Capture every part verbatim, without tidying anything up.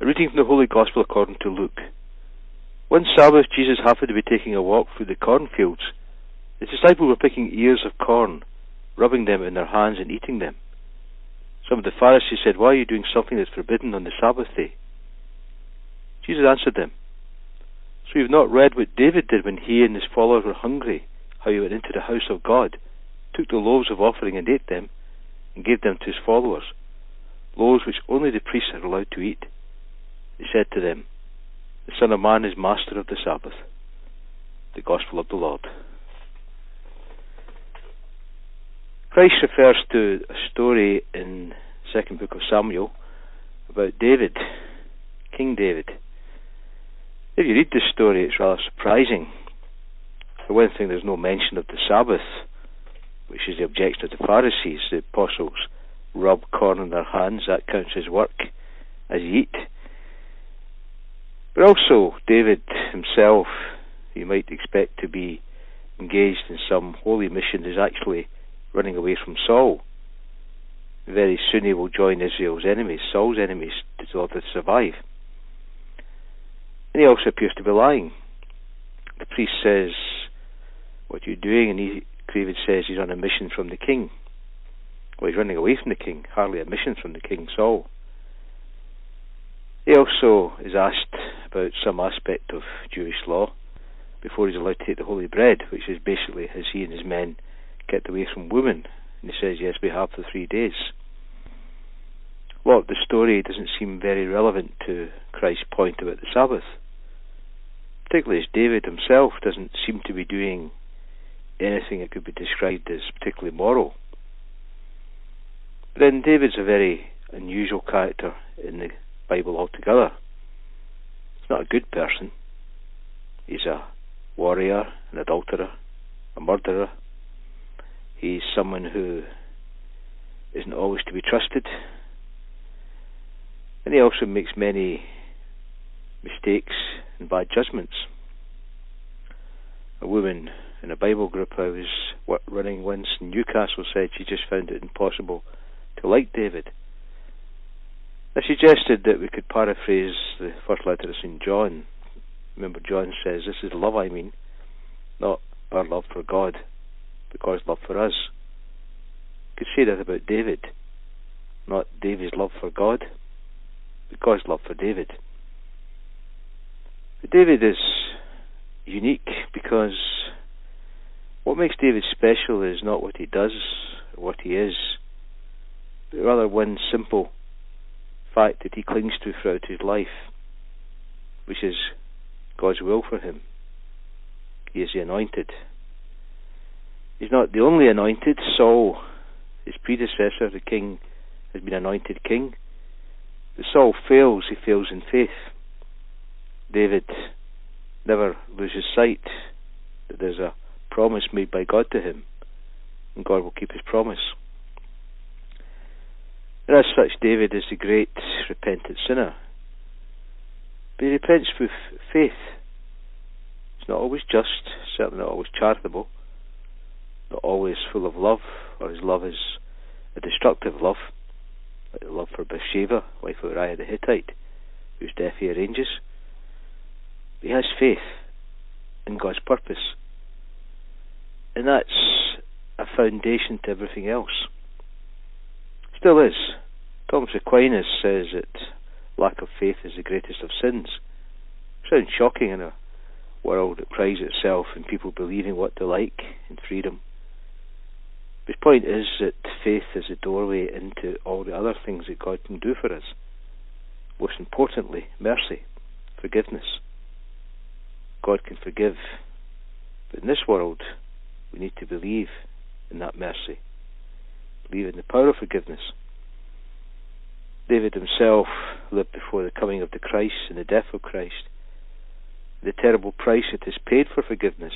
A reading from the Holy Gospel according to Luke. One Sabbath, Jesus happened to be taking a walk through the cornfields. His disciples were picking ears of corn, rubbing them in their hands and eating them. Some of the Pharisees said, "Why are you doing something that's forbidden on the Sabbath day?" Jesus answered them, "So you've not read what David did when he and his followers were hungry, how he went into the house of God, took the loaves of offering and ate them, and gave them to his followers, loaves which only the priests are allowed to eat. He said to them, 'The Son of Man is master of the Sabbath.'" The Gospel of the Lord. Christ refers to a story in the second book of Samuel about David, King David. If you read this story, it's rather surprising. For one thing, there's no mention of the Sabbath, which is the objection of the Pharisees. The apostles rub corn in their hands, that counts as work, as you eat. But also, David himself, you might expect to be engaged in some holy mission, is actually running away from Saul. Very soon he will join Israel's enemies, Saul's enemies, in order to survive. And he also appears to be lying. The priest says, "What are you doing?" And he, David says he's on a mission from the king. Well, he's running away from the king, hardly a mission from the king, Saul. He also is asked about some aspect of Jewish law before he's allowed to take the holy bread, which is basically, has he and his men kept away from women? And he says, "Yes, we have for three days." Well, the story doesn't seem very relevant to Christ's point about the Sabbath, particularly as David himself doesn't seem to be doing anything that could be described as particularly moral. But then David's a very unusual character in the Bible altogether. He's not a good person. He's a warrior, an adulterer, a murderer. He's someone who isn't always to be trusted. And he also makes many mistakes and bad judgments. A woman in a Bible group I was running once in Newcastle said she just found it impossible to like David. I suggested that we could paraphrase the first letter of Saint John. Remember, John says, "This is love I mean, not our love for God, but God's love for us." You could say that about David, not David's love for God, but God's love for David. But David is unique because what makes David special is not what he does or what he is, but rather one simple fact that he clings to throughout his life, which is God's will for him. He is the anointed. He's not the only anointed. Saul, his predecessor, the king, has been anointed king. But Saul fails. He fails in faith. David never loses sight that there's a promise made by God to him, and God will keep his promise. And as such, David is the great repentant sinner. But he repents with faith. It's not always just, certainly not always charitable, not always full of love, or his love is a destructive love, like the love for Bathsheba, wife of Uriah the Hittite, whose death he arranges. But he has faith in God's purpose. And that's a foundation to everything else. Still is. Thomas Aquinas says that lack of faith is the greatest of sins. Sounds shocking in a world that prides itself in people believing what they like in freedom. His point is that faith is the doorway into all the other things that God can do for us. Most importantly, mercy, forgiveness. God can forgive. But in this world, we need to believe in that mercy. Believe in the power of forgiveness. David himself lived before the coming of the Christ and the death of Christ, the terrible price that is paid for forgiveness.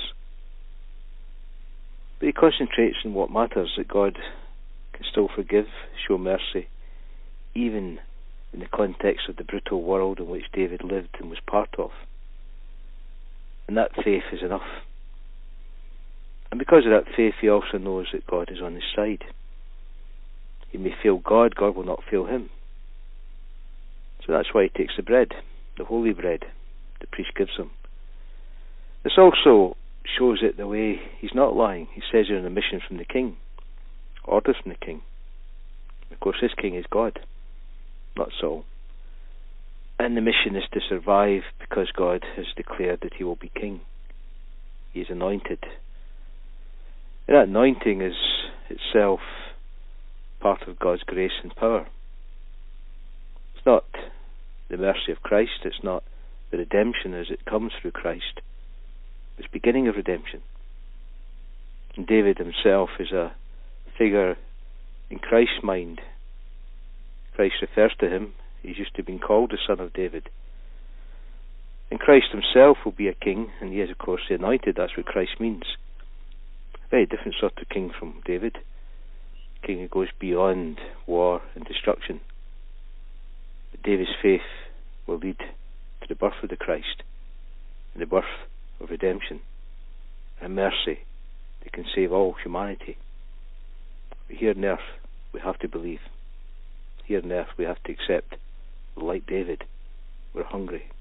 But he concentrates on what matters, that God can still forgive, show mercy, even in the context of the brutal world in which David lived and was part of. And that faith is enough. And because of that faith, he also knows that God is on his side. He may fail God, God will not fail him. So So that's why he takes the bread, the holy bread the priest gives him. This also shows it the way he's not lying. He says you're on a mission from the king, orders from the king. Of course, this king is God, not Saul. And the mission is to survive because God has declared that he will be king. He is anointed. And that anointing is itself part of God's grace and power. It's not the mercy of Christ. It's not the redemption as it comes through Christ. It's the beginning of redemption. And David himself is a figure in Christ's mind. Christ refers to him. He's used to being called the Son of David. And Christ himself will be a king, and he is, of course, the anointed. That's what Christ means. A very different sort of king from David. A king who goes beyond war and destruction. But David's faith will lead to the birth of the Christ, and the birth of redemption, and mercy that can save all humanity. But here on earth, we have to believe. Here on earth, we have to accept. Like David, we're hungry.